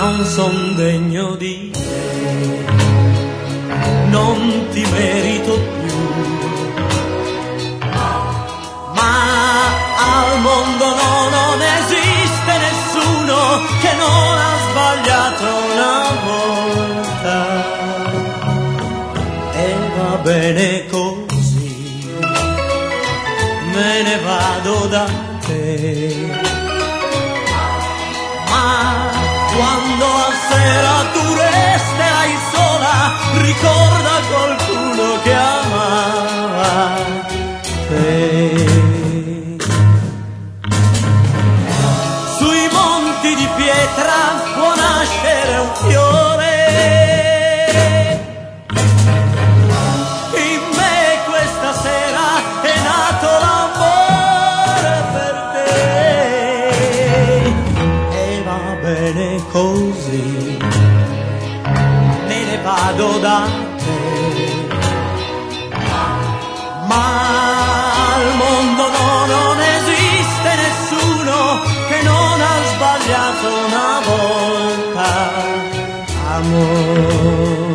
non son degno di te, non ti merito più, ma al mondo non esiste nessuno che non ha sbagliato una volta, e va bene così, me ne vado da te. Ma quando a sera tu resterai sola, ricorda qualcuno che amava te. Sui monti di pietra può nascere un fiore, in me questa sera è nato l'amore per te, e va bene così, me ne vado da te. Ma al mondo non esiste nessuno che non ha sbagliato una volta, amore.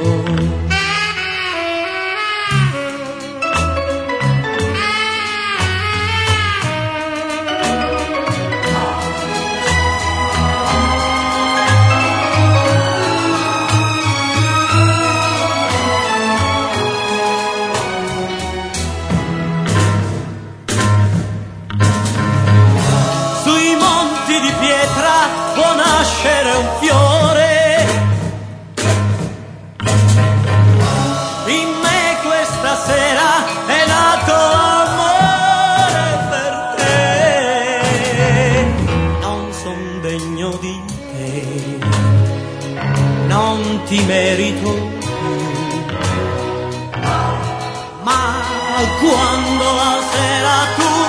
Di pietra può nascere un fiore, in me questa sera è nato amore per te. Non son degno di te, non ti merito più, ma quando la sera tu